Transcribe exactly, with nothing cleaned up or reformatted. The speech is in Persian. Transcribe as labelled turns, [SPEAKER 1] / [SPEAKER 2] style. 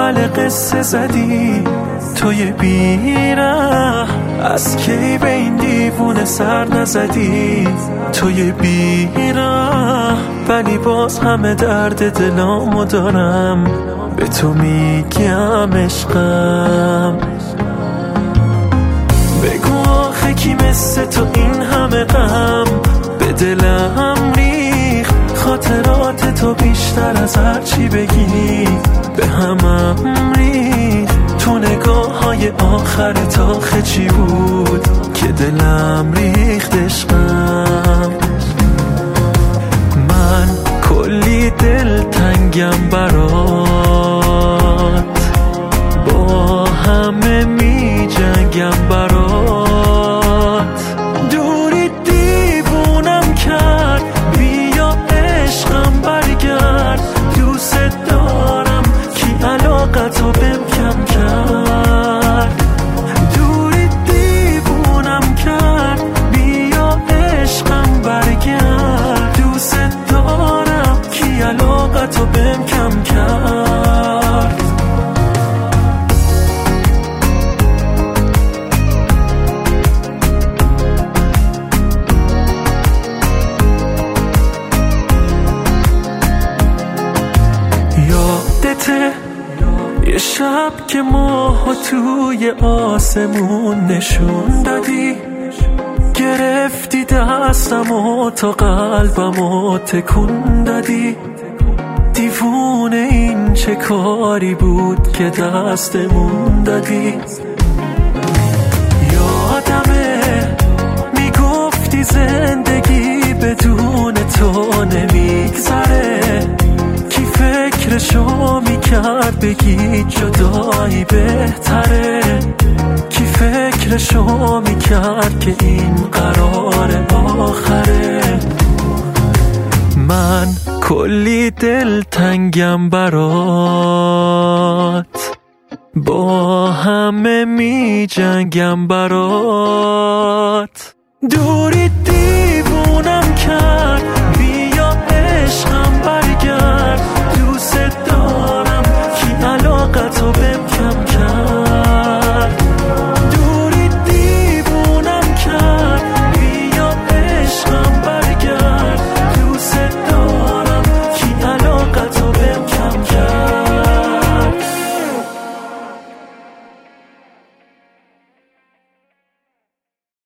[SPEAKER 1] اول قصه زدی توی بیره، از کی به این دیوونه سر نزدی توی بیره، ولی باز همه درد دلامو دارم به تو میگم عشقم. بگو آخه کی مثل تو این همه غم به دلم ریخ، خاطرات تو بیشتر از هر چی بگی به همم ریخ، تو نگاه های آخرت آخه چی بود که دلم ریخت عشقم. من کلی دل تنگم برات، با همه می جنگم برات، دوری دیوونم کرد، بیا عشقم برگرد، دوست دارم کی علاقتو بهم کم کرد، دوری دیوونم کرد، بیا عشقم برگرد، دوست دارم کی علاقتو بهم کم کرد. یادته یه شب که ماهو توی آسمون نشون دادی، گرفتی دستم و تا قلبم و تکون دادی، دیوونه این چه کاری بود که دستمون دادی. یادمه میگفتی زندگی بدون تو نمیگذره، کی فکرشو میکرد بگی جدایی بهتره، کی فکرشو میکرد که این قرار آخره. من کلی دل تنگم برات، با همه می جنگم برات، دوری